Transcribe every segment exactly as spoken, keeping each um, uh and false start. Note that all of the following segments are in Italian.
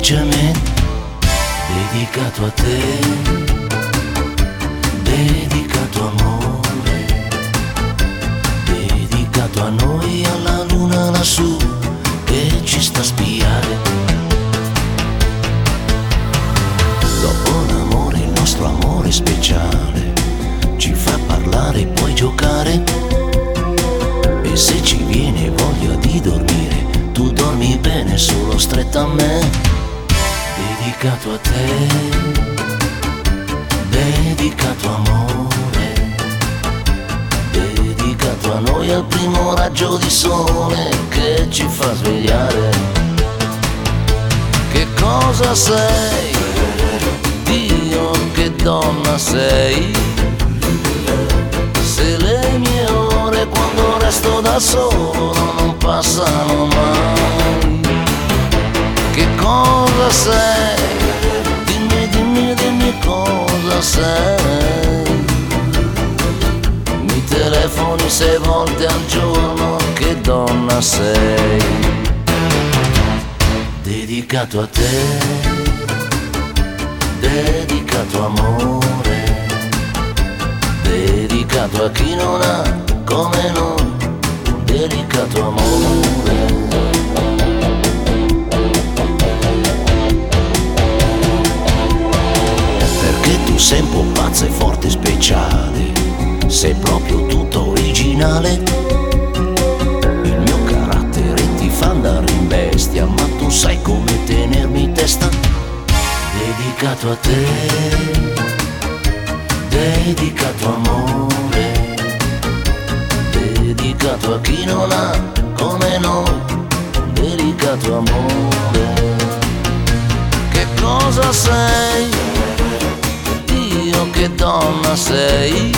piace a me, dedicato a te, dedicato amore, dedicato a noi, alla luna lassù che ci sta a spiare. Dopo l'amore, il nostro amore speciale ci fa parlare e poi giocare, e se ci viene voglia di dormire, tu dormi bene solo stretta a me. Dedicato a te, dedicato amore, dedicato a noi, al primo raggio di sole che ci fa svegliare. Che cosa sei? Dio, che donna sei? Se le mie ore quando resto da solo non passano mai. Che cosa sei? Dimmi, dimmi, dimmi cosa sei. Mi telefoni sei volte al giorno, che donna sei? Dedicato a te, dedicato amore, dedicato a chi non ha come noi un delicato amore. Tu sei un po' pazza e forte e speciale, sei proprio tutto originale. Il mio carattere ti fa andare in bestia, ma tu sai come tenermi in testa. Dedicato a te, dedicato amore, dedicato a chi non ha come noi un delicato amore. Che cosa sei? Che donna sei?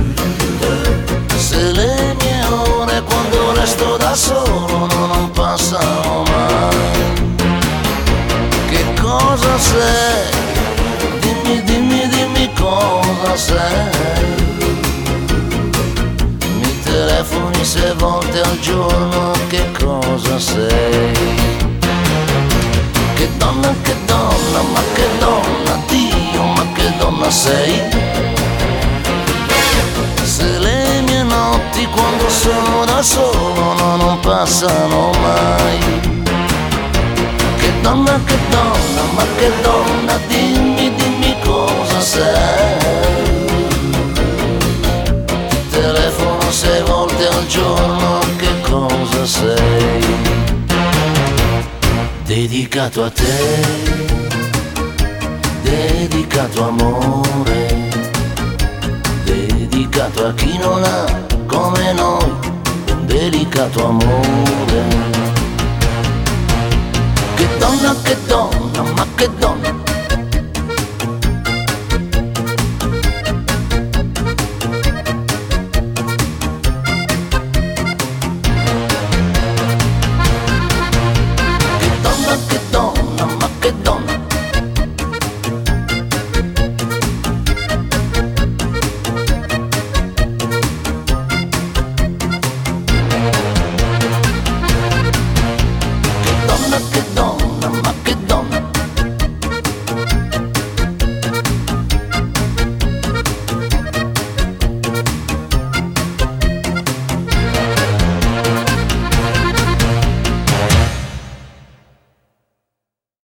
Se le mie ore quando resto da solo non passano mai. Che cosa sei? Dimmi, dimmi, dimmi cosa sei. Mi telefoni sei volte al giorno, che cosa sei? Che donna, che donna, ma che donna, Dio, ma che donna sei? Se le mie notti quando sono da solo no, non passano mai. Che donna, che donna, ma che donna, dimmi, dimmi cosa sei. Ti telefono sei volte al giorno, che cosa sei? Dedicato a te, dedicato amore, dedicato a chi non ha come noi un delicato amore. Che donna, che donna, ma che donna,